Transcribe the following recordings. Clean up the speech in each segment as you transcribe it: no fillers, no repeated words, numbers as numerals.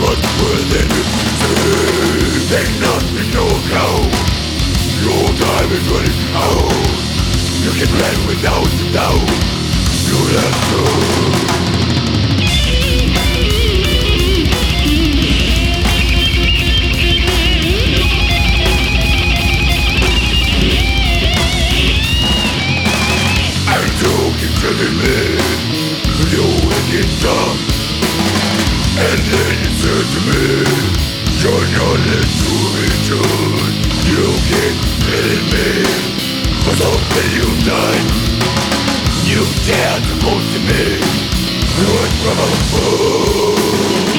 But within you there's nothing to go. Your time is running out. You can run without doubt. You have to. Killing me with your wicked tongue. And then you said to me, you're not let to return. You keep killing me for something you've done. You dare to go to me. You're from a fool.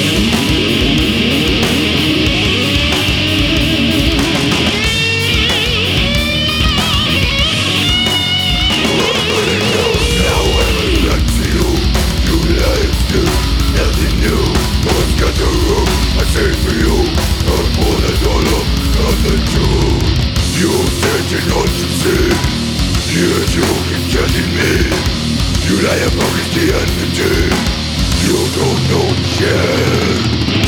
Yet you keep judging me. You lie about Christianity. You don't know shit.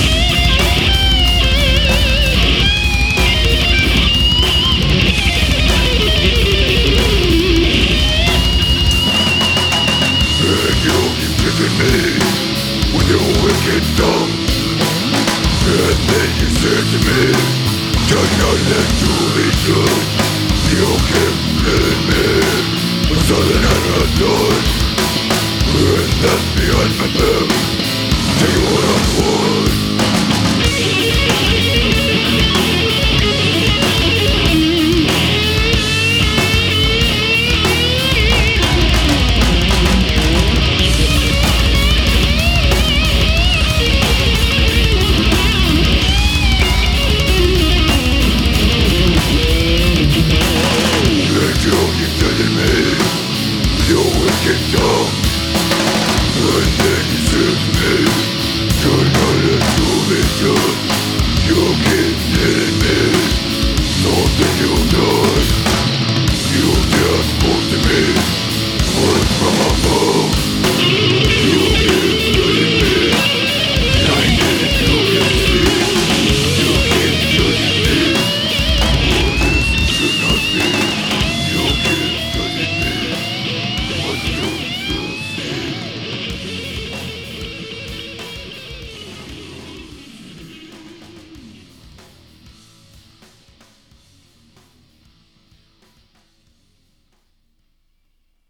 And you keep killing me with your wicked tongue. And then you said to me, you're not let to return. You keep killing me for something I'm not done. And that's behind my back. Tell you what I want. You keep telling me, you wicked dog.